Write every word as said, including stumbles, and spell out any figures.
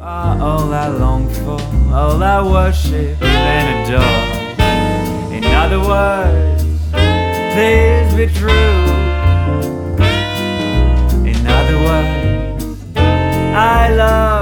are all I long for, all I worship and adore. In other words, please be true. In other words, I love